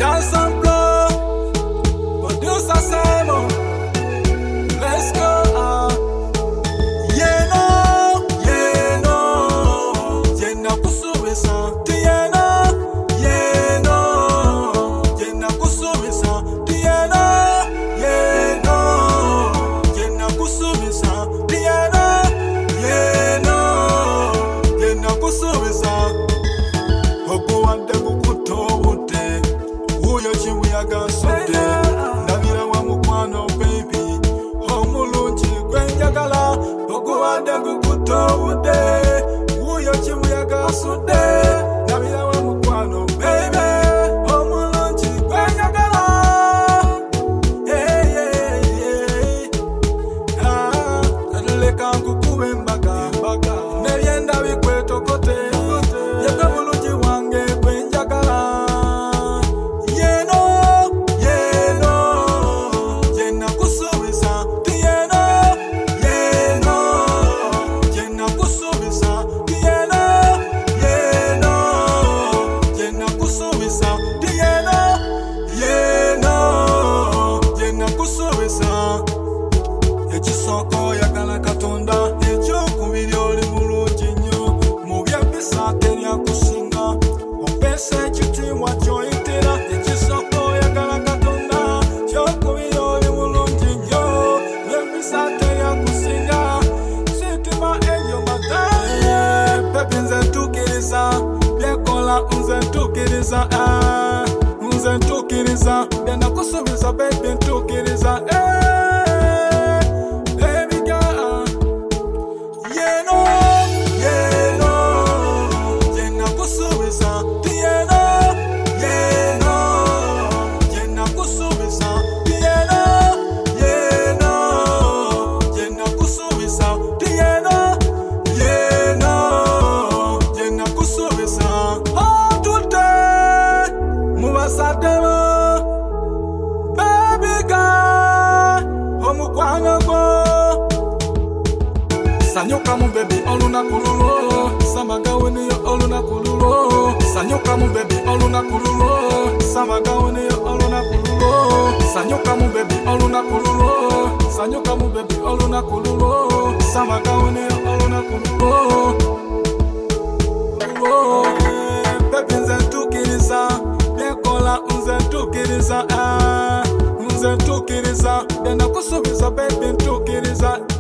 Dance and blow, producer Simon. Let's go. Ekisoko yagala Katonda ekyokubiri oli mulungi nnyo mu byempisa terya kusinga opesa ekitiibwa ky'oyitira. Ekisoko yagala Katonda ekyokubiri oli mulungi nnyo byempisa terya kusinga sitima eyo bataye pepi nze ntuukiriza byekola nze ntuukiriza nze ntuukiriza byenakusuubiza bebi ntuukiriza Sanyoka mu baby olunaku lulo samaga weniyo olunaku lulo. Sanyoka mu baby olunaku lulo samaga weniyo olunaku lulo. Sanyoka mu baby olunaku lulo. Sanyoka mu baby olunaku lulo samaga weniyo olunaku lulo. Baby nze ntuukiriza byekola nze ntuukiriza nze ntuukiriza byenakusuubiza baby ntuukiriza